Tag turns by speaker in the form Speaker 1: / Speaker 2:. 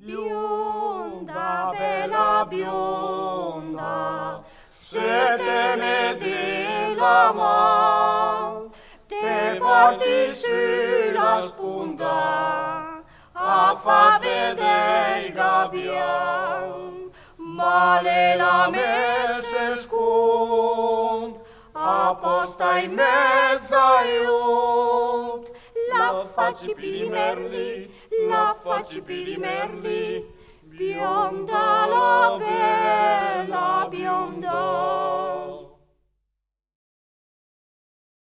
Speaker 1: Bionda, bella bionda, se te me di la mano, te porti sulla sponda a fa vedere il gabbiano, ma le lame se scond apposta in mezzo aiut. La facci pirimerli, la facci pirimerli, bionda la bella bionda.